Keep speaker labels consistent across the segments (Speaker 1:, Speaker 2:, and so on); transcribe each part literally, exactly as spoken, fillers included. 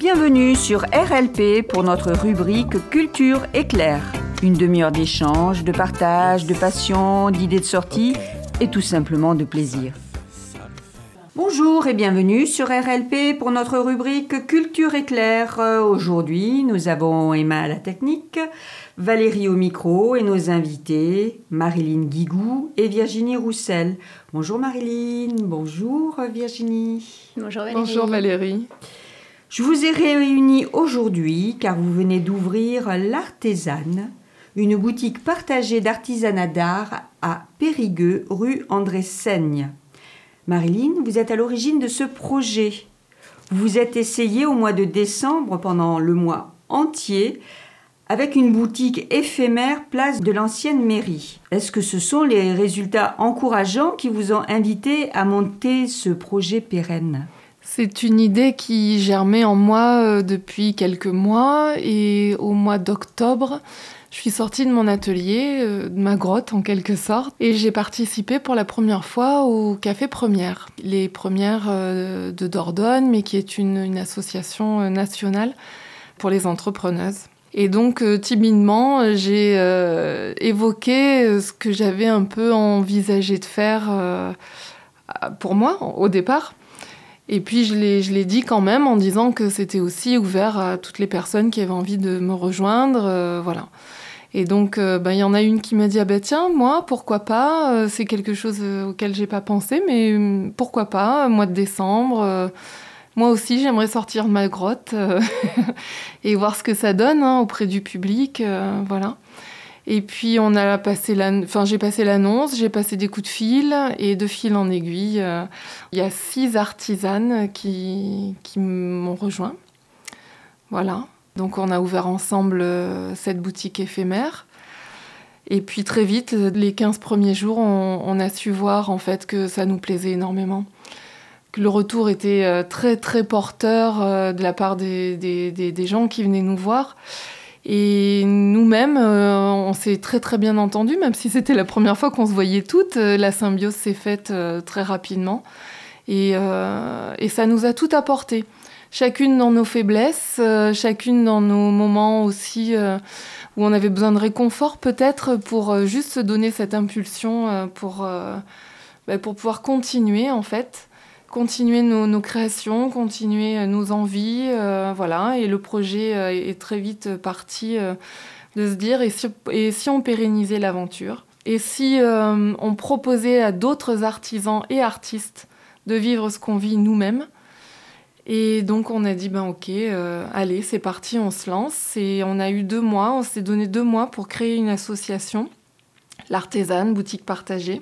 Speaker 1: Bienvenue sur R L P pour notre rubrique Culture Éclair. Une demi-heure d'échange, de partage, de passion, d'idées de sortie et tout simplement de plaisir. Bonjour et bienvenue sur R L P pour notre rubrique Culture Éclair. Aujourd'hui, nous avons Emma à la technique, Valérie au micro et nos invités, Marilyn Guigou et Virginie Roussel. Bonjour Marilyn, bonjour Virginie.
Speaker 2: Bonjour Valérie.
Speaker 3: Bonjour Valérie.
Speaker 1: Je vous ai réunis aujourd'hui car vous venez d'ouvrir l'Artésane, une boutique partagée d'artisanat d'art à Périgueux, rue André Seigne. Marilyn, vous êtes à l'origine de ce projet. Vous vous êtes essayée au mois de décembre pendant le mois entier avec une boutique éphémère place de l'ancienne mairie. Est-ce que ce sont les résultats encourageants qui vous ont invité à monter ce projet pérenne ?
Speaker 3: C'est une idée qui germait en moi depuis quelques mois et au mois d'octobre, je suis sortie de mon atelier, de ma grotte en quelque sorte, et j'ai participé pour la première fois au Café Première. Les Premières de Dordogne, mais qui est une, une association nationale pour les entrepreneuses. Et donc, timidement, j'ai euh, évoqué ce que j'avais un peu envisagé de faire euh, pour moi, au départ. Et puis, je l'ai, je l'ai dit quand même en disant que c'était aussi ouvert à toutes les personnes qui avaient envie de me rejoindre, euh, voilà. Et donc, euh, ben, y en a une qui m'a dit « Ah ben tiens, moi, pourquoi pas euh, c'est quelque chose auquel j'ai pas pensé, mais euh, pourquoi pas, mois de décembre euh, moi aussi, j'aimerais sortir de ma grotte euh, et voir ce que ça donne hein, auprès du public, euh, voilà. » Et puis, on a passé la... enfin, j'ai passé l'annonce, j'ai passé des coups de fil, et de fil en aiguille, euh, il y a six artisanes qui, qui m'ont rejoint. Voilà. Donc, on a ouvert ensemble euh, cette boutique éphémère. Et puis, très vite, les quinze premiers jours, on, on a su voir en fait, que ça nous plaisait énormément. Que le retour était euh, très, très porteur euh, de la part des, des, des, des gens qui venaient nous voir. Et nous-mêmes, euh, on s'est très très bien entendus, même si c'était la première fois qu'on se voyait toutes. Euh, la symbiose s'est faite euh, très rapidement. Et, euh, et ça nous a tout apporté. Chacune dans nos faiblesses, euh, chacune dans nos moments aussi euh, où on avait besoin de réconfort peut-être pour euh, juste se donner cette impulsion euh, pour, euh, bah, pour pouvoir continuer en fait. Continuer nos, nos créations, continuer nos envies, euh, voilà. Et le projet euh, est très vite parti euh, de se dire, et si, et si on pérennisait l'aventure ? Et si euh, on proposait à d'autres artisans et artistes de vivre ce qu'on vit nous-mêmes ? Et donc on a dit, ben ok, euh, allez, c'est parti, on se lance. Et on a eu deux mois, on s'est donné deux mois pour créer une association, l'Artésane, boutique partagée.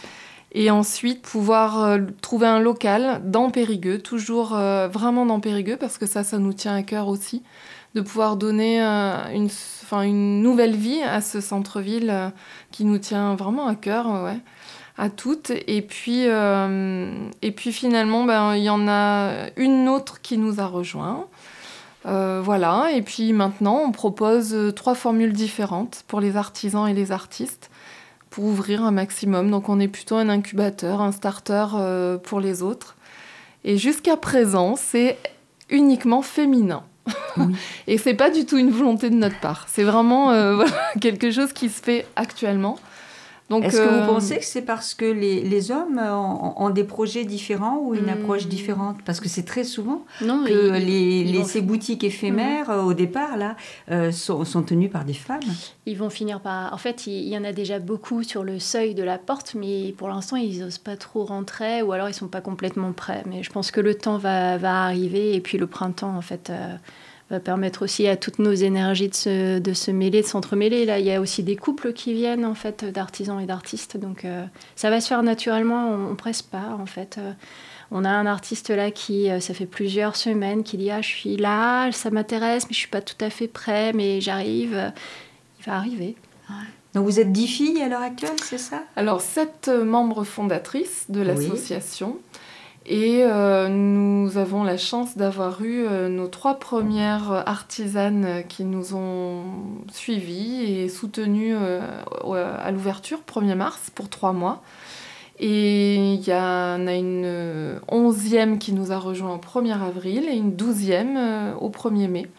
Speaker 3: Et ensuite, pouvoir euh, trouver un local dans Périgueux, toujours euh, vraiment dans Périgueux, parce que ça, ça nous tient à cœur aussi, de pouvoir donner euh, une, enfin, une nouvelle vie à ce centre-ville euh, qui nous tient vraiment à cœur, euh, ouais, à toutes. Et puis, euh, et puis finalement, ben, y en a une autre qui nous a rejoints. Euh, voilà. Et puis maintenant, on propose euh, trois formules différentes pour les artisans et les artistes, pour ouvrir un maximum. Donc on est plutôt un incubateur, un starter euh, pour les autres. Et jusqu'à présent, c'est uniquement féminin. Oui. Et c'est pas du tout une volonté de notre part. C'est vraiment euh, quelque chose qui se fait actuellement. Donc,
Speaker 1: Est-ce que
Speaker 3: euh...
Speaker 1: vous pensez que c'est parce que les, les hommes ont, ont des projets différents ou une mmh. approche différente ? Parce que c'est très souvent non, que ils, les, ils les, ces finir. boutiques éphémères, mmh. au départ, là, euh, sont, sont tenues par des femmes.
Speaker 2: Ils vont finir par... En fait, il y en a déjà beaucoup sur le seuil de la porte, mais pour l'instant, ils n'osent pas trop rentrer ou alors ils ne sont pas complètement prêts. Mais je pense que le temps va, va arriver et puis le printemps, en fait... Euh... va permettre aussi à toutes nos énergies de se, de se mêler, de s'entremêler. Là, il y a aussi des couples qui viennent, en fait, d'artisans et d'artistes. Donc, euh, ça va se faire naturellement. On ne presse pas, en fait. Euh, on a un artiste, là, qui, euh, ça fait plusieurs semaines, qui dit « Ah, je suis là, ça m'intéresse, mais je ne suis pas tout à fait prêt, mais j'arrive. » Il va arriver.
Speaker 1: Ouais. Donc, vous êtes dix filles à l'heure actuelle, c'est ça ?
Speaker 3: Alors, sept membres fondatrices de l'association. Oui. Et euh, nous avons la chance d'avoir eu euh, nos trois premières artisanes qui nous ont suivis et soutenues euh, à l'ouverture, premier mars, pour trois mois. Et il y en a une onzième qui nous a rejoint au premier avril et une douzième euh, au premier mai.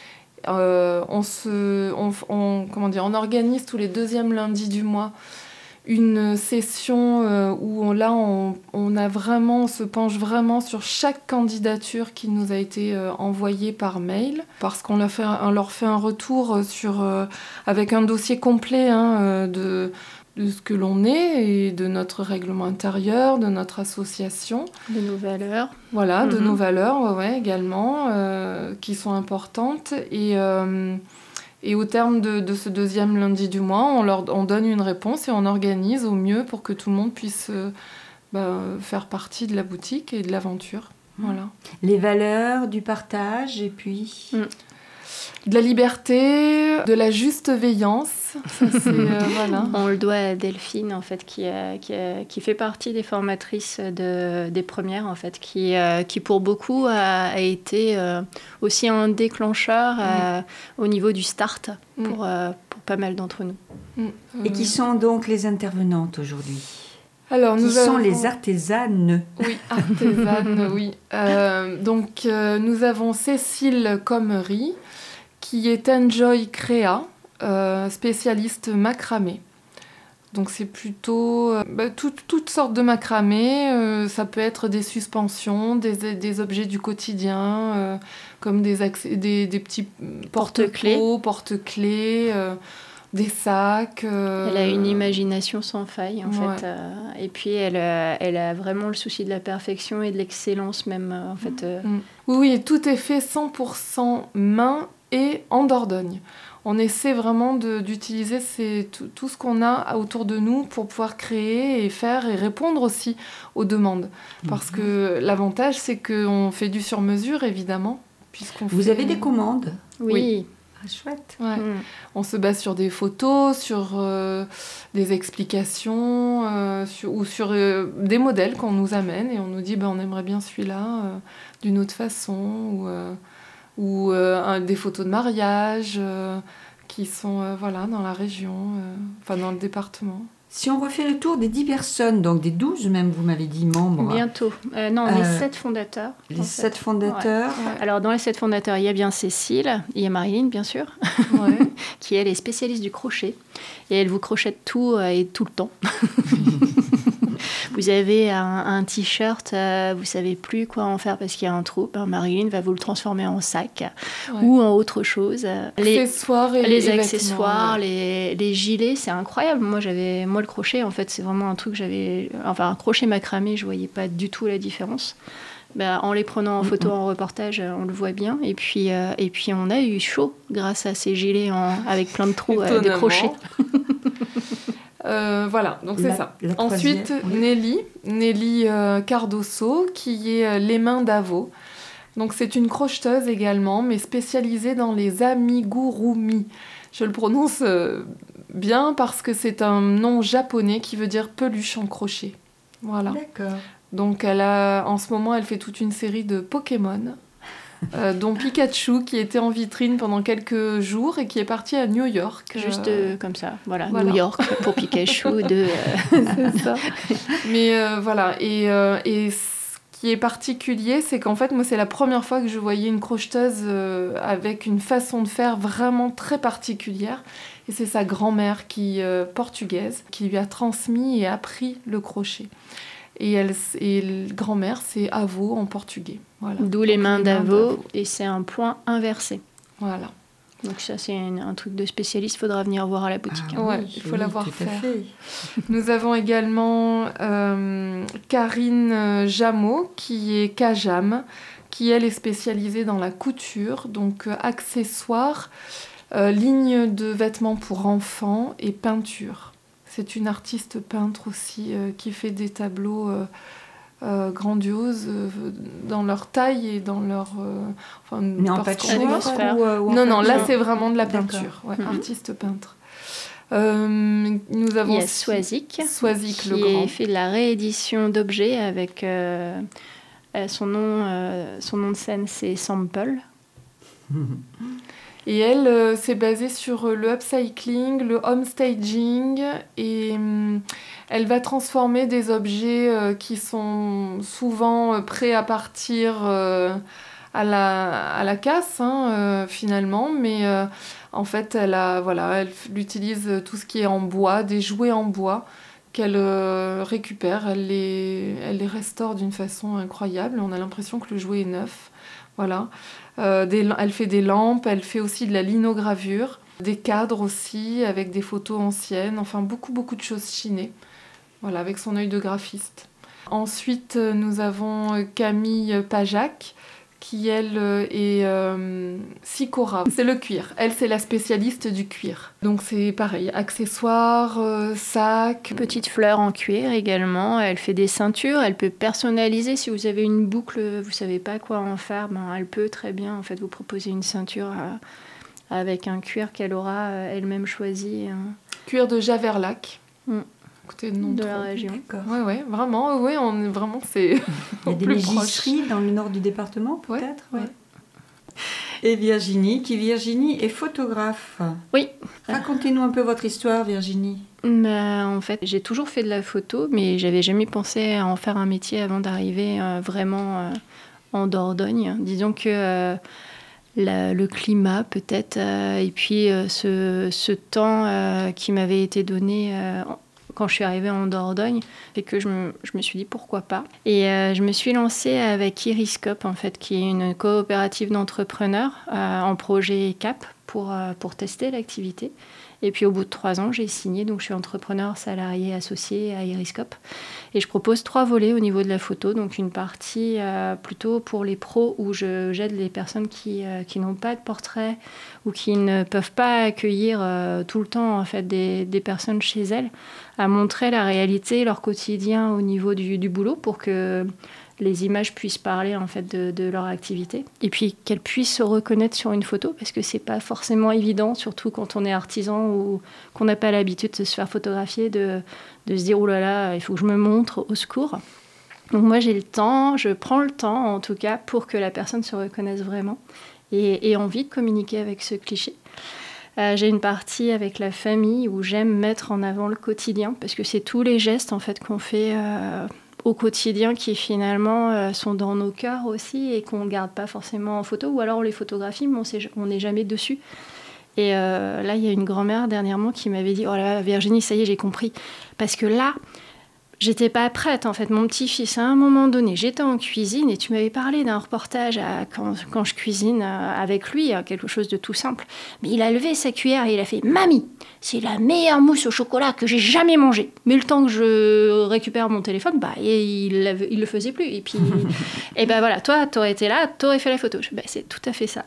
Speaker 3: Euh, on, se, on, on, comment dire, on organise tous les deuxièmes lundis du mois une session euh, où on, là on, on, a vraiment, on se penche vraiment sur chaque candidature qui nous a été euh, envoyée par mail, parce qu'on leur fait, on leur fait un retour sur, euh, avec un dossier complet hein, euh, de, de ce que l'on est et de notre règlement intérieur, de notre association.
Speaker 2: De nos valeurs.
Speaker 3: Voilà,
Speaker 2: Mm-hmm.
Speaker 3: de nos valeurs ouais, ouais, également, euh, qui sont importantes. Et... Euh, Et au terme de, de ce deuxième lundi du mois, on leur on donne une réponse et on organise au mieux pour que tout le monde puisse euh, bah, faire partie de la boutique et de l'aventure. Mmh. Voilà.
Speaker 1: Les valeurs du partage et puis...
Speaker 3: Mmh. De la liberté, de la juste veillance. Ça, c'est, euh, voilà.
Speaker 2: On le doit à Delphine, en fait, qui, a, qui, a, qui fait partie des formatrices de, des premières, en fait, qui, euh, qui pour beaucoup a, a été euh, aussi un déclencheur euh, mm. au niveau du start pour, mm. euh, pour pas mal d'entre nous.
Speaker 1: Mm. Et qui sont donc les intervenantes aujourd'hui ?
Speaker 3: Alors, nous
Speaker 1: qui
Speaker 3: avons...
Speaker 1: sont les artisanes.
Speaker 3: Oui, artisanes, oui. Euh, donc, euh, nous avons Cécile Commery, qui est Enjoy Créa, euh, spécialiste macramé. Donc c'est plutôt euh, bah, tout, toutes sortes de macramé. Euh, ça peut être des suspensions, des, des objets du quotidien, euh, comme des, accès, des, des petits porte-clés, porte-clés, porte-clés euh, des sacs. Euh...
Speaker 2: Elle a une imagination sans faille, en
Speaker 3: ouais.
Speaker 2: fait. Euh, et puis elle, euh, elle a vraiment le souci de la perfection et de l'excellence même, euh, en fait. Euh...
Speaker 3: Mmh. Oui, oui, tout est fait cent pour cent main et en Dordogne. On essaie vraiment de, d'utiliser ces, tout, tout ce qu'on a autour de nous pour pouvoir créer et faire et répondre aussi aux demandes. Parce mmh. que l'avantage, c'est qu'on fait du sur-mesure, évidemment. Puisqu'on
Speaker 1: Vous
Speaker 3: fait...
Speaker 1: avez des commandes ?
Speaker 2: Oui.
Speaker 1: oui. Ah, chouette.
Speaker 3: Ouais.
Speaker 2: Mmh.
Speaker 3: On se base sur des photos, sur euh, des explications euh, sur, ou sur euh, des modèles qu'on nous amène et on nous dit ben, on aimerait bien celui-là euh, d'une autre façon ou... Euh, ou euh, un, des photos de mariage euh, qui sont euh, voilà, dans la région, euh, enfin dans le département.
Speaker 1: Si on refait le tour des dix personnes, donc des douze même, vous m'avez dit, membres.
Speaker 2: Bientôt. Euh, non,
Speaker 1: euh,
Speaker 2: les sept fondateurs.
Speaker 1: Les sept fondateurs.
Speaker 2: Ouais. Ouais. Alors, dans les sept fondateurs, il y a bien Cécile, il y a Marilyn, bien sûr,
Speaker 3: ouais.
Speaker 2: qui, elle, est spécialiste du crochet. Et elle vous crochette tout euh, et tout le temps. Vous avez un, un t-shirt, euh, vous ne savez plus quoi en faire parce qu'il y a un trou. Ben, Marilyn va vous le transformer en sac ouais. ou en autre chose.
Speaker 3: Les accessoires, et
Speaker 2: les,
Speaker 3: les
Speaker 2: accessoires,
Speaker 3: ouais.
Speaker 2: les, les gilets, c'est incroyable. Moi, j'avais, moi, le crochet, en fait, c'est vraiment un truc que j'avais... Enfin, un crochet macramé, je ne voyais pas du tout la différence. Ben, en les prenant en photo, en reportage, on le voit bien. Et puis, euh, et puis on a eu chaud grâce à ces gilets en, avec plein de trous euh, de crochets.
Speaker 3: Euh, voilà, donc c'est
Speaker 1: la,
Speaker 3: ça.
Speaker 1: La
Speaker 3: Ensuite, oui. Nelly, Nelly euh, Cardoso, qui est euh, Les Mains d'Avo. Donc c'est une crocheteuse également, mais spécialisée dans les amigurumi. Je le prononce euh, bien parce que c'est un nom japonais qui veut dire peluche en crochet. Voilà.
Speaker 1: D'accord.
Speaker 3: Donc elle a, en ce moment, elle fait toute une série de Pokémon. Euh, dont Pikachu qui était en vitrine pendant quelques jours et qui est parti à New York.
Speaker 2: Juste euh, comme ça, voilà,
Speaker 3: voilà.
Speaker 2: New York pour Pikachu. de, euh...
Speaker 3: C'est ça. Mais euh, voilà, et, euh, et ce qui est particulier, c'est qu'en fait, moi, c'est la première fois que je voyais une crocheteuse euh, avec une façon de faire vraiment très particulière. Et c'est sa grand-mère qui, euh, portugaise qui lui a transmis et appris le crochet. Et, elle, et le grand-mère, c'est Avo en portugais. Voilà.
Speaker 2: D'où les mains d'Avo, et c'est un point inversé.
Speaker 3: Voilà.
Speaker 2: Donc ça, c'est un, un truc de spécialiste, il faudra venir voir à la boutique.
Speaker 3: Ah, ouais,
Speaker 1: oui,
Speaker 3: il faut
Speaker 1: oui,
Speaker 3: l'avoir
Speaker 1: tout
Speaker 3: faire.
Speaker 1: à fait.
Speaker 3: Nous avons également euh, Karine Jameau, qui est Kajam, qui, elle, est spécialisée dans la couture, donc euh, accessoires, euh, ligne de vêtements pour enfants et peinture. C'est une artiste peintre aussi euh, qui fait des tableaux euh, euh, grandioses euh, dans leur taille et dans leur... Euh, enfin,
Speaker 1: Mais en patchwork ou, euh, ou en
Speaker 3: Non, non, là
Speaker 1: peinture.
Speaker 3: c'est vraiment de la peinture. Ouais, mm-hmm. Artiste peintre. Euh, nous avons
Speaker 2: Il y a Swazik,
Speaker 3: Swazik
Speaker 2: qui
Speaker 3: le grand.
Speaker 2: fait de la réédition d'objets avec euh, son, nom, euh, son nom de scène, c'est Sample.
Speaker 3: Et elle, euh, c'est basé sur le upcycling, le homestaging, et euh, elle va transformer des objets euh, qui sont souvent euh, prêts à partir euh, à, la, à la casse, hein, euh, finalement, mais euh, en fait, elle, a, voilà, elle utilise tout ce qui est en bois, des jouets en bois, qu'elle euh, récupère, elle les, elle les restaure d'une façon incroyable, on a l'impression que le jouet est neuf, voilà. Euh, des, elle fait des lampes, elle fait aussi de la linogravure, des cadres aussi avec des photos anciennes, enfin beaucoup beaucoup de choses chinées, voilà, avec son œil de graphiste. Ensuite, nous avons Camille Pajac, qui elle est euh, Sicora. C'est le cuir. Elle, c'est la spécialiste du cuir. Donc c'est pareil, accessoires, euh, sacs.
Speaker 2: Petites fleurs en cuir également. Elle fait des ceintures. Elle peut personnaliser. Si vous avez une boucle, vous savez pas quoi en faire, ben elle peut très bien en fait vous proposer une ceinture à, avec un cuir qu'elle aura euh, elle-même choisi. Hein.
Speaker 3: Cuir de Javerlac.
Speaker 2: Mm.
Speaker 3: Écoutez, non
Speaker 2: de
Speaker 3: trop.
Speaker 2: la région.
Speaker 3: D'accord. Ouais, ouais, vraiment, ouais, on est vraiment, c'est.
Speaker 1: Il y a des légisseries dans le nord du département, peut-être.
Speaker 3: Ouais, ouais.
Speaker 1: Et Virginie, qui Virginie est photographe.
Speaker 2: Oui.
Speaker 1: Racontez-nous un peu votre histoire, Virginie.
Speaker 2: Bah, en fait, j'ai toujours fait de la photo, mais j'avais jamais pensé à en faire un métier avant d'arriver euh, vraiment euh, en Dordogne. Disons que euh, la, le climat, peut-être, euh, et puis euh, ce, ce temps euh, qui m'avait été donné euh, quand je suis arrivée en Dordogne, fait que je me, je me suis dit pourquoi pas. Et euh, je me suis lancée avec Iriscope, en fait, qui est une coopérative d'entrepreneurs euh, en projet CAP pour, euh, pour tester l'activité. Et puis au bout de trois ans, j'ai signé, donc je suis entrepreneur salarié associé à Iriscope. Et je propose trois volets au niveau de la photo, donc une partie euh, plutôt pour les pros où je, j'aide les personnes qui, euh, qui n'ont pas de portrait ou qui ne peuvent pas accueillir euh, tout le temps en fait, des, des personnes chez elles, à montrer la réalité, leur quotidien au niveau du, du boulot pour que les images puissent parler en fait de, de leur activité et puis qu'elles puissent se reconnaître sur une photo parce que c'est pas forcément évident, surtout quand on est artisan ou qu'on n'a pas l'habitude de se faire photographier, de, de se dire oh là là, il faut que je me montre, au secours. Donc moi j'ai le temps, je prends le temps en tout cas pour que la personne se reconnaisse vraiment et ait envie de communiquer avec ce cliché. Euh, j'ai une partie avec la famille où j'aime mettre en avant le quotidien parce que c'est tous les gestes en fait qu'on fait euh, au quotidien qui finalement euh, sont dans nos cœurs aussi et qu'on ne garde pas forcément en photo ou alors on les photographie mais on n'est jamais dessus. Et euh, là, il y a une grand-mère dernièrement qui m'avait dit « Oh là là, Virginie, ça y est, j'ai compris. » Parce que là, j'étais pas prête en fait. Mon petit-fils, à un moment donné, j'étais en cuisine et tu m'avais parlé d'un reportage à, quand, quand je cuisine euh, avec lui, hein, quelque chose de tout simple. Mais il a levé sa cuillère et il a fait « Mamie, c'est la meilleure mousse au chocolat que j'ai jamais mangée. » Mais le temps que je récupère mon téléphone, bah, et il, il le faisait plus. Et puis, et ben voilà, toi, t'aurais été là, t'aurais fait la photo. Je, bah, c'est tout à fait ça.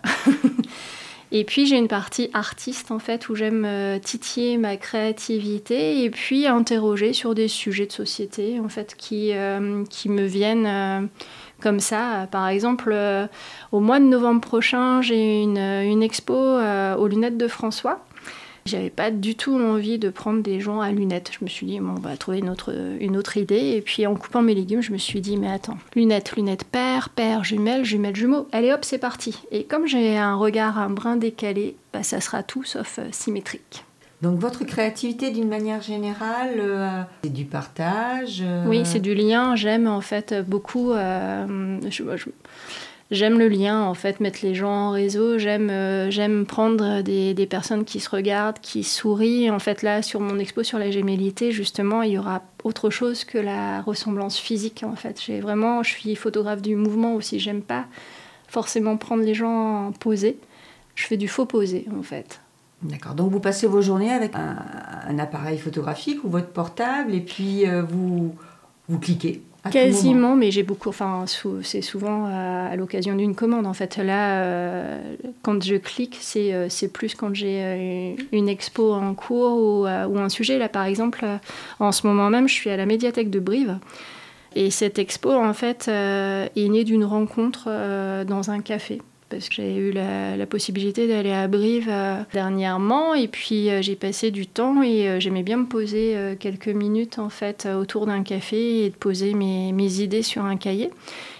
Speaker 2: Et puis j'ai une partie artiste en fait où j'aime euh, titiller ma créativité et puis interroger sur des sujets de société en fait qui, euh, qui me viennent euh, comme ça. Par exemple, euh, au mois de novembre prochain, j'ai une, une expo euh, aux lunettes de François. J'avais pas du tout envie de prendre des gens à lunettes. Je me suis dit, bon, on va trouver une autre, une autre idée. Et puis, en coupant mes légumes, je me suis dit, mais attends, lunettes, lunettes paires, paires, jumelles, jumelles, jumeaux. Allez hop, c'est parti. Et comme j'ai un regard un brin décalé, bah, ça sera tout sauf euh, symétrique.
Speaker 1: Donc, votre créativité, d'une manière générale, euh, c'est du partage euh...
Speaker 2: Oui, c'est du lien. J'aime, en fait, beaucoup... Euh, je, je, J'aime le lien, en fait, mettre les gens en réseau. J'aime, euh, j'aime prendre des, des personnes qui se regardent, qui sourient. En fait, là, sur mon expo sur la gémellité, justement, il y aura autre chose que la ressemblance physique, en fait. J'ai vraiment, je suis photographe du mouvement aussi. J'aime pas forcément prendre les gens posés. Je fais du faux posé, en fait.
Speaker 1: D'accord. Donc, vous passez vos journées avec un, un appareil photographique ou votre portable et puis euh, vous, vous cliquez.
Speaker 2: Quasiment, mais j'ai beaucoup. Enfin, sou, c'est souvent à, à l'occasion d'une commande. En fait, là, euh, quand je clique, c'est, euh, c'est plus quand j'ai euh, une expo en cours ou, euh, ou un sujet. Là, par exemple, euh, en ce moment même, je suis à la médiathèque de Brive. Et cette expo, en fait, euh, est née d'une rencontre euh, dans un café. Parce que j'ai eu la, la possibilité d'aller à Brive euh, dernièrement et puis euh, j'ai passé du temps et euh, j'aimais bien me poser euh, quelques minutes en fait autour d'un café et de poser mes, mes idées sur un cahier.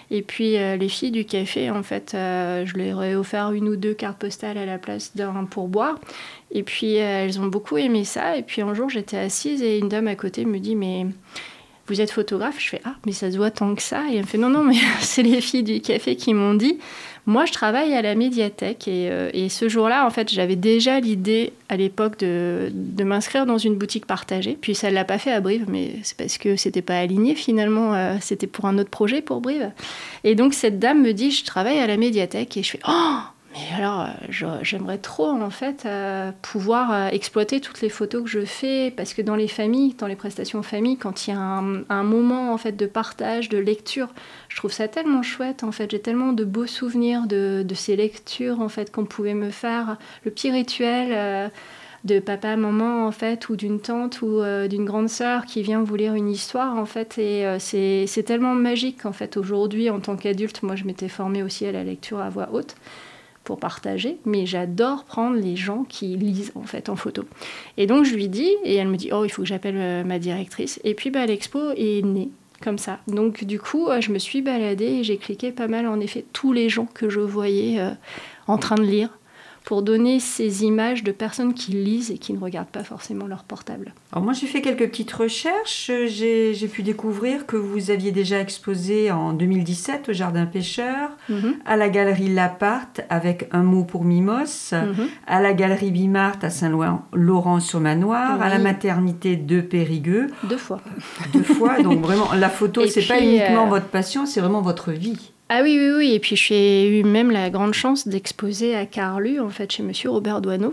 Speaker 2: Et puis euh, les filles du café, en fait, euh, je leur ai offert une ou deux cartes postales à la place d'un pourboire. Et puis euh, elles ont beaucoup aimé ça. Et puis un jour, j'étais assise et une dame à côté me dit « Mais vous êtes photographe ?» Je fais « Ah, mais ça se voit tant que ça ?» Et elle me fait « Non, non, mais c'est les filles du café qui m'ont dit. » Moi, je travaille à la médiathèque et, euh, et ce jour-là, en fait, j'avais déjà l'idée à l'époque de, de m'inscrire dans une boutique partagée. Puis ça ne l'a pas fait à Brive, mais c'est parce que c'était pas aligné finalement. Euh, c'était pour un autre projet pour Brive. Et donc cette dame me dit, je travaille à la médiathèque et je fais, oh, mais alors, je, j'aimerais trop en fait euh, pouvoir euh, exploiter toutes les photos que je fais, parce que dans les familles, dans les prestations famille, quand il y a un, un moment en fait de partage, de lecture, je trouve ça tellement chouette. En fait, j'ai tellement de beaux souvenirs de, de ces lectures en fait qu'on pouvait me faire. Le petit rituel euh, de papa, maman en fait, ou d'une tante ou euh, d'une grande sœur qui vient vous lire une histoire en fait, et euh, c'est, c'est tellement magique en fait. Aujourd'hui, en tant qu'adulte, moi je m'étais formée aussi à la lecture à voix haute pour partager, mais j'adore prendre les gens qui lisent en fait en photo. Et donc je lui dis, et elle me dit, oh, il faut que j'appelle euh, ma directrice. Et puis bah, l'expo est née comme ça. Donc du coup, euh, je me suis baladée et j'ai cliqué pas mal en effet tous les gens que je voyais euh, en train de lire, pour donner ces images de personnes qui lisent et qui ne regardent pas forcément leur portable.
Speaker 1: Alors moi, j'ai fait quelques petites recherches. J'ai, j'ai pu découvrir que vous aviez déjà exposé en deux mille dix-sept au Jardin Pêcheur, mm-hmm. à la Galerie Laparte avec Un mot pour Mimos, mm-hmm. à la Galerie Bimart à Saint-Laurent-sur-Manoir, oui. à la maternité de Périgueux.
Speaker 2: Deux fois.
Speaker 1: Deux fois, donc vraiment, la photo,
Speaker 2: et
Speaker 1: c'est
Speaker 2: puis,
Speaker 1: pas uniquement
Speaker 2: euh...
Speaker 1: votre passion, c'est vraiment votre vie.
Speaker 2: Ah oui, oui, oui. Et puis j'ai eu même la grande chance d'exposer à Carlu, en fait, chez Monsieur Robert Doisneau.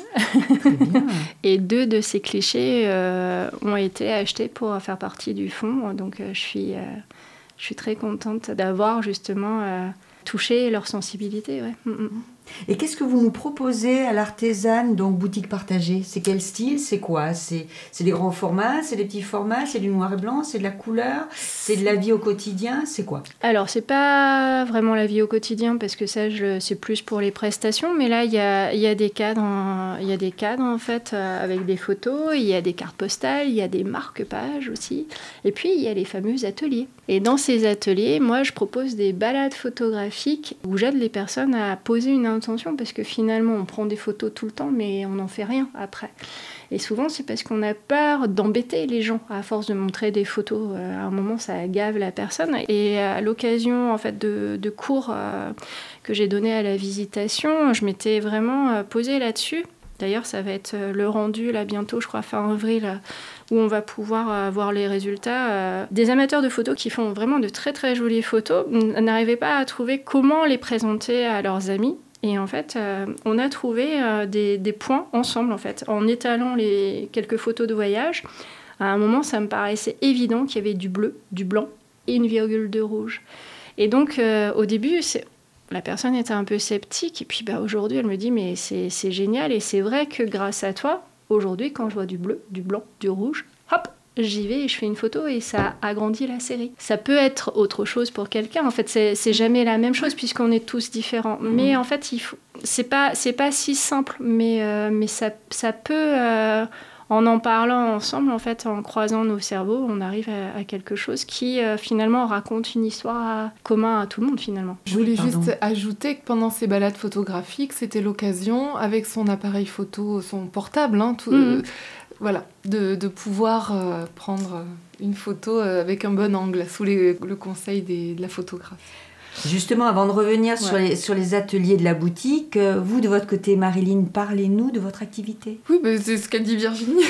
Speaker 1: Très bien.
Speaker 2: Et deux de ces clichés euh, ont été achetés pour faire partie du fonds. Donc euh, je suis, euh, je suis très contente d'avoir justement euh, touché leur sensibilité. Ouais. Mm-mm.
Speaker 1: Et qu'est-ce que vous nous proposez à l'Artésane, donc boutique partagée ? C'est quel style ? C'est quoi ? c'est, c'est des grands formats ? C'est des petits formats ? C'est du noir et blanc ? C'est de la couleur ? C'est de la vie au quotidien ? C'est quoi ?
Speaker 2: Alors, c'est pas vraiment la vie au quotidien, parce que ça, je, c'est plus pour les prestations. Mais là, il y a, y a des cadres, il y a des cadres, en fait, euh, avec des photos. Il y a des cartes postales, il y a des marque-pages aussi. Et puis, il y a les fameux ateliers. Et dans ces ateliers, moi, je propose des balades photographiques où j'aide les personnes à poser une intention, parce que finalement, on prend des photos tout le temps, mais on n'en fait rien après. Et souvent, c'est parce qu'on a peur d'embêter les gens à force de montrer des photos. À un moment, ça gave la personne. Et à l'occasion en fait, de, de cours euh, que j'ai donnés à la visitation, je m'étais vraiment euh, posée là-dessus. D'ailleurs, ça va être le rendu, là, bientôt, je crois, fin avril, où on va pouvoir euh, voir les résultats. Euh, des amateurs de photos qui font vraiment de très, très jolies photos n'arrivaient pas à trouver comment les présenter à leurs amis. Et en fait, euh, on a trouvé euh, des, des points ensemble, en fait, en étalant les quelques photos de voyage. À un moment, ça me paraissait évident qu'il y avait du bleu, du blanc et une virgule de rouge. Et donc, euh, au début, c'est... la personne était un peu sceptique. Et puis, bah, aujourd'hui, elle me dit, mais c'est, c'est génial. Et c'est vrai que grâce à toi, aujourd'hui, quand je vois du bleu, du blanc, du rouge, hop, j'y vais et je fais une photo et ça agrandit la série. Ça peut être autre chose pour quelqu'un. En fait, c'est, c'est jamais la même chose puisqu'on est tous différents. Mais en fait, il faut... c'est pas, c'est pas si simple, mais, euh, mais ça, ça peut... Euh... En en parlant ensemble, en fait, en croisant nos cerveaux, on arrive à, à quelque chose qui, euh, finalement, raconte une histoire à, commun à tout le monde, finalement.
Speaker 3: Je voulais
Speaker 1: Pardon.
Speaker 3: juste ajouter que pendant ces balades photographiques, c'était l'occasion, avec son appareil photo, son portable, hein, tout, mm-hmm. euh, voilà, de, de pouvoir euh, prendre une photo euh, avec un bon angle, sous les, le conseil des, de la photographe.
Speaker 1: Justement, avant de revenir ouais. sur, les, sur les ateliers de la boutique, euh, vous, de votre côté, Marilyn, parlez-nous de votre activité.
Speaker 3: Oui, bah, c'est ce qu'a dit Virginie.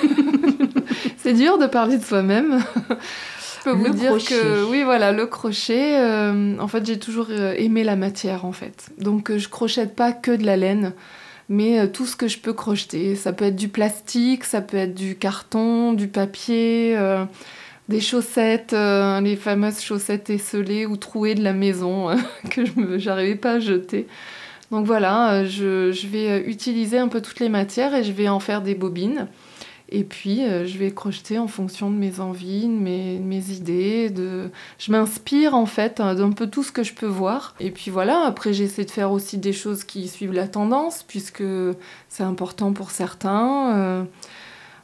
Speaker 3: C'est dur de parler de soi-même. Je peux vous
Speaker 1: le
Speaker 3: dire
Speaker 1: crochet.
Speaker 3: que, oui, voilà, le crochet, euh, en fait, j'ai toujours aimé la matière, en fait. Donc, euh, je crochette pas que de la laine, mais euh, tout ce que je peux crocheter. Ça peut être du plastique, ça peut être du carton, du papier... Euh, des chaussettes, euh, les fameuses chaussettes esselées ou trouées de la maison euh, que je me, j'arrivais pas à jeter. Donc voilà, euh, je, je vais utiliser un peu toutes les matières et je vais en faire des bobines. Et puis, euh, je vais crocheter en fonction de mes envies, de mes, de mes idées. De... Je m'inspire, en fait, d'un peu tout ce que je peux voir. Et puis voilà, après, j'essaie de faire aussi des choses qui suivent la tendance, puisque c'est important pour certains. Euh...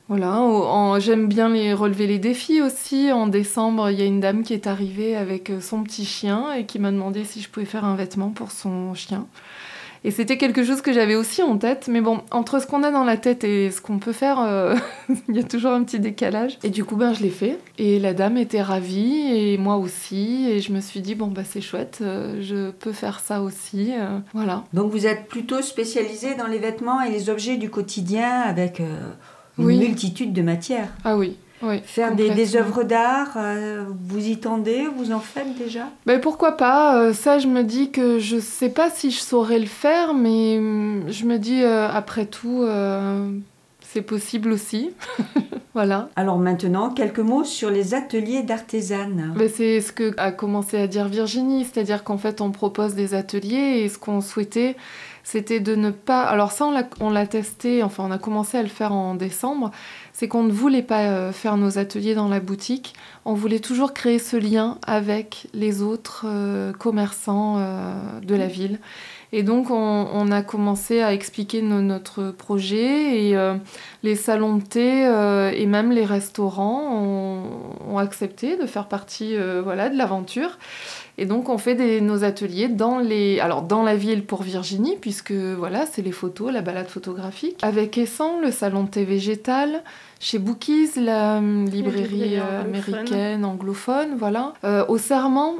Speaker 3: Voilà, en, j'aime bien les, relever les défis aussi. En décembre, il y a une dame qui est arrivée avec son petit chien et qui m'a demandé si je pouvais faire un vêtement pour son chien. Et c'était quelque chose que j'avais aussi en tête. Mais bon, entre ce qu'on a dans la tête et ce qu'on peut faire, euh, il y a toujours un petit décalage. Et du coup, ben, je l'ai fait. Et la dame était ravie, et moi aussi. Et je me suis dit, bon, bah, c'est chouette, euh, je peux faire ça aussi. Euh, voilà.
Speaker 1: Donc vous êtes plutôt spécialisée dans les vêtements et les objets du quotidien avec euh, une
Speaker 3: Oui.
Speaker 1: multitude de matières.
Speaker 3: Ah oui. Oui,
Speaker 1: Faire des, des œuvres d'art, euh, vous y tendez, vous en faites déjà ?
Speaker 3: Ben pourquoi pas, euh, ça je me dis que je sais pas si je saurais le faire, mais hum, je me dis euh, après tout, euh, c'est possible aussi. Voilà.
Speaker 1: Alors maintenant, quelques mots sur les ateliers d'artisanes.
Speaker 3: Ben c'est ce que a commencé à dire Virginie, c'est-à-dire qu'en fait on propose des ateliers et ce qu'on souhaitait, c'était de ne pas... Alors ça on l'a, on l'a testé, enfin on a commencé à le faire en décembre, c'est qu'on ne voulait pas euh, faire nos ateliers dans la boutique, on voulait toujours créer ce lien avec les autres euh, commerçants euh, de la ville. Et donc on, on a commencé à expliquer no, notre projet et euh, les salons de thé euh, et même les restaurants ont, ont accepté de faire partie euh, voilà, de l'aventure. Et donc on fait des, nos ateliers dans, les, alors dans la ville pour Virginie, puisque voilà, c'est les photos, la balade photographique. Avec Essan, le salon de thé végétal. Chez Bookies, la librairie euh, américaine, anglophone, voilà. Euh, au Serment,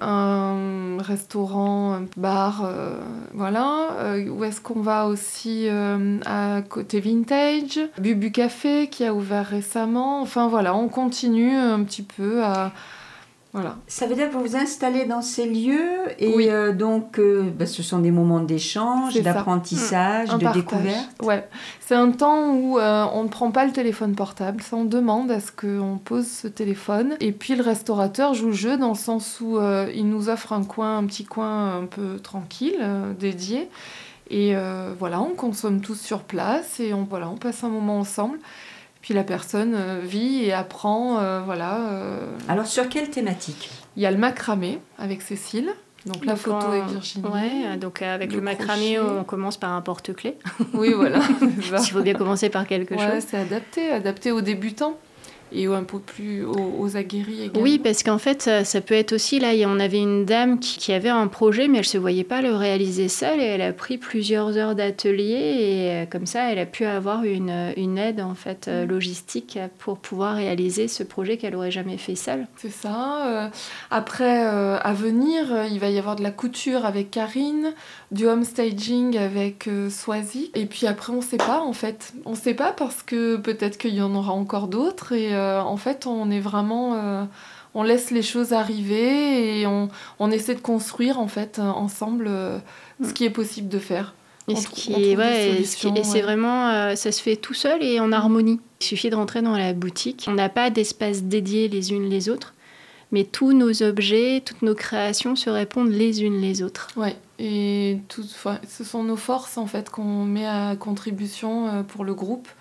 Speaker 3: un restaurant, un bar, euh, voilà. Euh, où est-ce qu'on va aussi euh, à côté Vintage. Bubu Café, qui a ouvert récemment. Enfin, voilà, on continue un petit peu à... Voilà.
Speaker 1: Ça veut dire que vous vous installez dans ces lieux et
Speaker 3: oui.
Speaker 1: euh, donc euh, bah, ce sont des moments d'échange,
Speaker 3: c'est
Speaker 1: d'apprentissage,
Speaker 3: un
Speaker 1: de
Speaker 3: partage.
Speaker 1: découverte.
Speaker 3: Ouais. C'est un temps où euh, on ne prend pas le téléphone portable, ça on demande à ce qu'on pose ce téléphone. Et puis le restaurateur joue le jeu dans le sens où euh, il nous offre un coin, un petit coin un peu tranquille, euh, dédié. Et euh, voilà, on consomme tous sur place et on, voilà, on passe un moment ensemble. Puis la personne euh, vit et apprend, euh, voilà. Euh...
Speaker 1: Alors sur quelle thématique ?
Speaker 3: Il y a le macramé avec Cécile, donc la
Speaker 2: donc
Speaker 3: photo
Speaker 2: en...
Speaker 3: avec Virginie.
Speaker 2: Ouais, donc avec le, le macramé, crochet. On commence par un porte-clés.
Speaker 3: Oui, voilà.
Speaker 2: Il faut bien commencer par quelque
Speaker 3: ouais,
Speaker 2: chose.
Speaker 3: C'est adapté, adapté aux débutants. Et un peu plus aux, aux aguerris également.
Speaker 2: Oui, parce qu'en fait, ça, ça peut être aussi, là, on avait une dame qui, qui avait un projet, mais elle ne se voyait pas le réaliser seule, et elle a pris plusieurs heures d'atelier, et euh, comme ça, elle a pu avoir une, une aide, en fait, euh, logistique pour pouvoir réaliser ce projet qu'elle n'aurait jamais fait seule.
Speaker 3: C'est ça. Euh, après, euh, à venir, euh, il va y avoir de la couture avec Karine, du homestaging avec euh, Swazi, et puis après, on ne sait pas, en fait. On ne sait pas parce que peut-être qu'il y en aura encore d'autres, et Euh, en fait, on est vraiment, euh, on laisse les choses arriver et on, on essaie de construire en fait ensemble euh, ce qui est possible de faire.
Speaker 2: Et,
Speaker 3: on
Speaker 2: ce
Speaker 3: tr-
Speaker 2: qui est, ouais, et, ce qui, et c'est
Speaker 3: ouais.
Speaker 2: vraiment, euh, ça se fait tout seul et en harmonie. Il suffit de rentrer dans la boutique. On n'a pas d'espace dédié les unes les autres, mais tous nos objets, toutes nos créations se répondent les unes les autres.
Speaker 3: Ouais. Et tout, ce sont nos forces en fait qu'on met à contribution pour le groupe.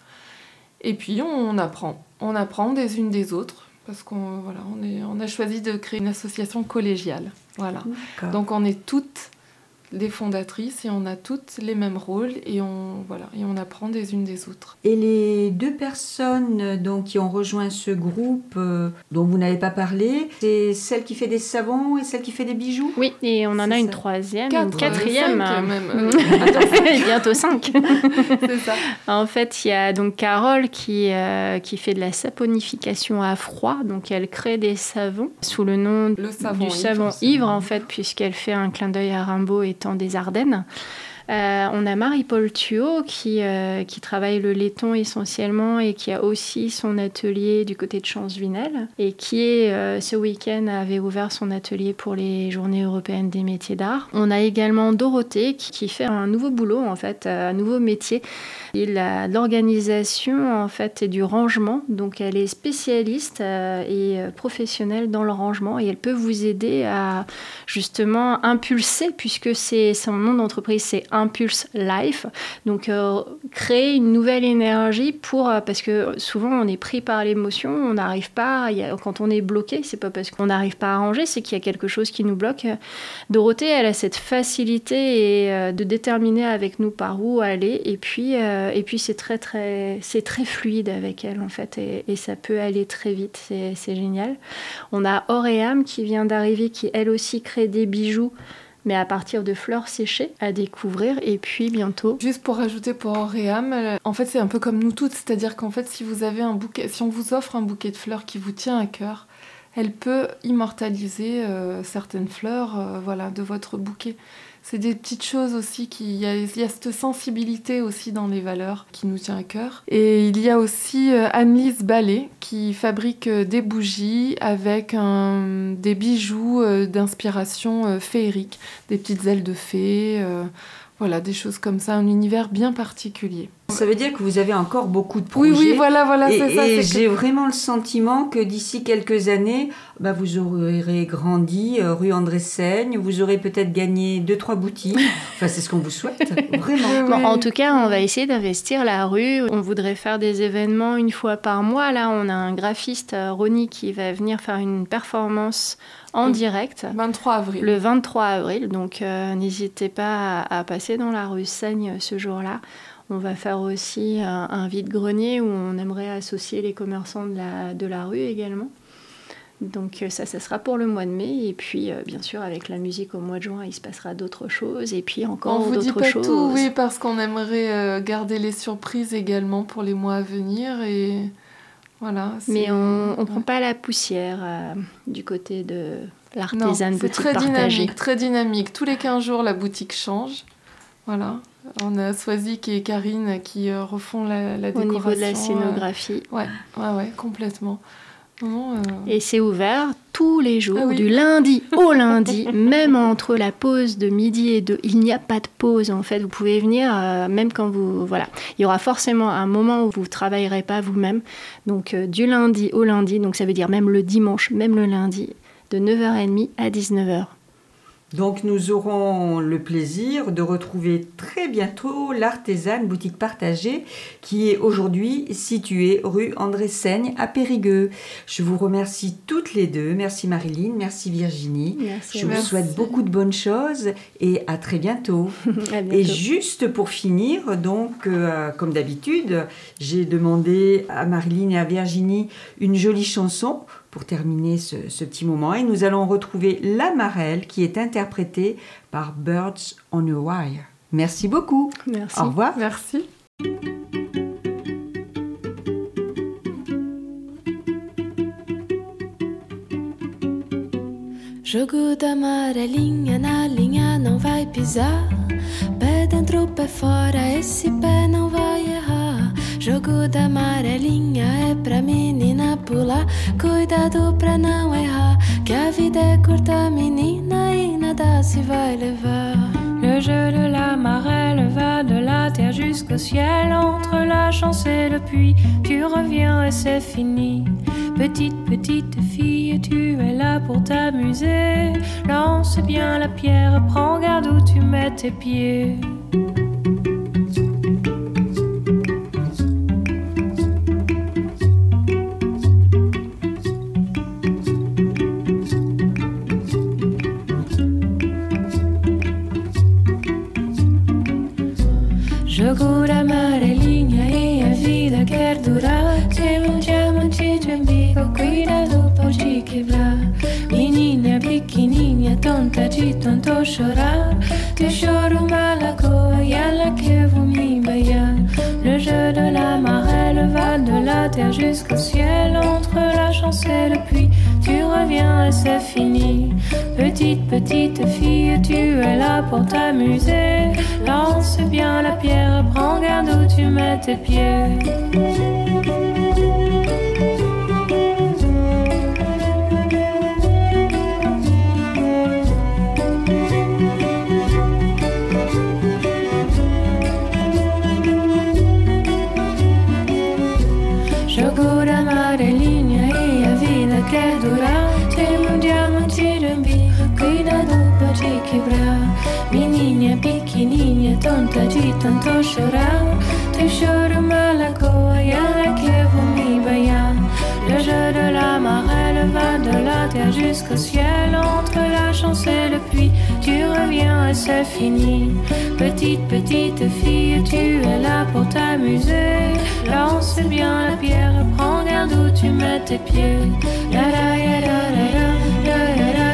Speaker 3: Et puis on apprend, on apprend des unes des autres, parce qu'on voilà, on, est, on a choisi de créer une association collégiale. Voilà. D'accord. Donc on est toutes des fondatrices et on a toutes les mêmes rôles et on, voilà, et on apprend des unes des autres.
Speaker 1: Et les deux personnes donc, qui ont rejoint ce groupe euh, dont vous n'avez pas parlé, c'est celle qui fait des savons et celle qui fait des bijoux ?
Speaker 2: Oui, et on en
Speaker 1: c'est
Speaker 2: a une
Speaker 1: ça.
Speaker 2: troisième,
Speaker 3: Quatre,
Speaker 2: une quatrième.
Speaker 3: cinq, même. Euh,
Speaker 2: bientôt cinq.
Speaker 3: C'est ça.
Speaker 2: En fait, il y a donc Carole qui, euh, qui fait de la saponification à froid. Donc elle crée des savons sous le nom
Speaker 3: le savon
Speaker 2: du savon
Speaker 3: ivre,
Speaker 2: ivre, en fait, puisqu'elle fait un clin d'œil à Rimbaud étant des Ardennes. Euh, on a Marie-Paul Thuot qui, euh, qui travaille le laiton essentiellement et qui a aussi son atelier du côté de Champs-Vinel et qui est, euh, ce week-end avait ouvert son atelier pour les Journées européennes des métiers d'art. On a également Dorothée qui, qui fait un nouveau boulot, en fait, un nouveau métier. Il a de l'organisation en fait, et du rangement, donc elle est spécialiste euh, et euh, professionnelle dans le rangement et elle peut vous aider à justement impulser, puisque c'est, son nom d'entreprise c'est Impulse Life. Donc, euh, créer une nouvelle énergie pour... Euh, parce que souvent, on est pris par l'émotion, on n'arrive pas... Y a, quand on est bloqué, c'est pas parce qu'on n'arrive pas à ranger, c'est qu'il y a quelque chose qui nous bloque. Dorothée, elle a cette facilité et, euh, de déterminer avec nous par où aller. Et puis, euh, et puis c'est, très, très, c'est très fluide avec elle, en fait. Et, et ça peut aller très vite. C'est, c'est génial. On a Auréam qui vient d'arriver, qui elle aussi crée des bijoux, mais à partir de fleurs séchées à découvrir. Et puis bientôt...
Speaker 3: Juste pour rajouter pour Auréam, en fait c'est un peu comme nous toutes, c'est-à-dire qu'en fait si vous avez un bouquet, si on vous offre un bouquet de fleurs qui vous tient à cœur, elle peut immortaliser euh, certaines fleurs euh, voilà, de votre bouquet. C'est des petites choses aussi, qui, il y a, il y a cette sensibilité aussi dans les valeurs qui nous tient à cœur. Et il y a aussi euh, Anne-Lise Ballet qui fabrique euh, des bougies avec un, des bijoux euh, d'inspiration euh, féerique, des petites ailes de fées, euh, voilà, des choses comme ça, un univers bien particulier.
Speaker 1: Ça veut dire que vous avez encore beaucoup de projets.
Speaker 3: Oui, oui, voilà, voilà,
Speaker 1: et,
Speaker 3: c'est ça.
Speaker 1: Et
Speaker 3: c'est
Speaker 1: j'ai
Speaker 3: que...
Speaker 1: vraiment le sentiment que d'ici quelques années, bah, vous aurez grandi euh, rue André Seigne, vous aurez peut-être gagné deux, trois boutiques. Enfin, c'est ce qu'on vous souhaite, vraiment.
Speaker 2: Oui. Bon, en tout cas, on va essayer d'investir la rue. On voudrait faire des événements une fois par mois. Là, on a un graphiste, Ronnie, qui va venir faire une performance en direct.
Speaker 3: vingt-trois avril.
Speaker 2: Le vingt-trois avril. Donc, euh, n'hésitez pas à, à passer dans la rue Seigne ce jour-là. On va faire aussi un, un vide-grenier où on aimerait associer les commerçants de la, de la rue également. Donc ça, ça sera pour le mois de mai. Et puis, euh, bien sûr, avec la musique au mois de juin, il se passera d'autres choses. Et puis encore
Speaker 3: on
Speaker 2: d'autres
Speaker 3: vous dit pas
Speaker 2: choses.
Speaker 3: Tout, oui, parce qu'on aimerait euh, garder les surprises également pour les mois à venir. Et voilà. C'est...
Speaker 2: Mais on ne
Speaker 3: ouais.
Speaker 2: prend pas la poussière euh, du côté de l'artisan
Speaker 3: non,
Speaker 2: boutique
Speaker 3: c'est très
Speaker 2: partagée.
Speaker 3: dynamique, très dynamique. Tous les quinze jours, la boutique change. Voilà. On a Swazik et Karine qui euh, refont la, la décoration. Au
Speaker 2: niveau de la scénographie.
Speaker 3: Euh, ouais, ouais, ouais, complètement. Non, euh...
Speaker 2: Et c'est ouvert tous les jours,
Speaker 3: ah oui.
Speaker 2: du lundi au lundi, même entre la pause de midi et deux. Il n'y a pas de pause, en fait. Vous pouvez venir, euh, même quand vous... Voilà. Il y aura forcément un moment où vous ne travaillerez pas vous-même. Donc, euh, du lundi au lundi, donc ça veut dire même le dimanche, même le lundi, de neuf heures trente à dix-neuf heures.
Speaker 1: Donc nous aurons le plaisir de retrouver très bientôt l'artisane boutique partagée qui est aujourd'hui située rue André Seigne à Périgueux. Je vous remercie toutes les deux. Merci Marilyn, merci Virginie.
Speaker 2: Merci.
Speaker 1: Je vous
Speaker 3: merci.
Speaker 1: souhaite beaucoup de bonnes choses et à très bientôt.
Speaker 2: À bientôt.
Speaker 1: Et juste pour finir, donc euh, comme d'habitude, j'ai demandé à Marilyn et à Virginie une jolie chanson pour terminer ce, ce petit moment. Et nous allons retrouver La Marelle qui est interprétée par Birds on a Wire. Merci beaucoup.
Speaker 2: Merci.
Speaker 1: Au revoir.
Speaker 3: Merci.
Speaker 4: Jogo da amarelinha na linha não vai pisar. Pé dentro, pé fora, esse pé não vai errar. Jogo da amarelinha é pra menina pular. Cuidado pra não errar, que a vida é curta, menina, e nada se vai levar.
Speaker 5: Le jeu de la marelle va de la terre jusqu'au ciel. Entre la chance et le puits, tu reviens et c'est fini. Petite, petite fille, tu es là pour t'amuser. Lance bien la pierre, prends garde où tu mets tes pieds. Jogo da amarelinha e a vida quer durar. Tem um diamante de umbigo, cuidado pode te quebrar. Menina pequenininha, tonta de tanto chorar. Teu choro uma lagoa e ela que vou me banhar. Le jeu de la marelle va de la terre jusqu'au ciel. Entre la chance et le puits, tu reviens et c'est fini. Petite, petite fille, tu es là pour t'amuser. Lance bien la pierre, prends garde où tu mets tes pieds. Jogo da amarelinha e a vida quer durar. Tem um diamante de umbigo, cuidado pode quebrar. Menina niña pequenininha, tonta de tanto chorar. Tu choro malacoa, y'a que vous m'y baillant. Le jeu de la marelle va de la terre jusqu'au ciel. Entre la chance et le puits, tu reviens et c'est fini. Petite, petite fille, tu es là pour t'amuser. Lance bien la pierre, prends garde où tu mets tes pieds. La la ya la la la la la.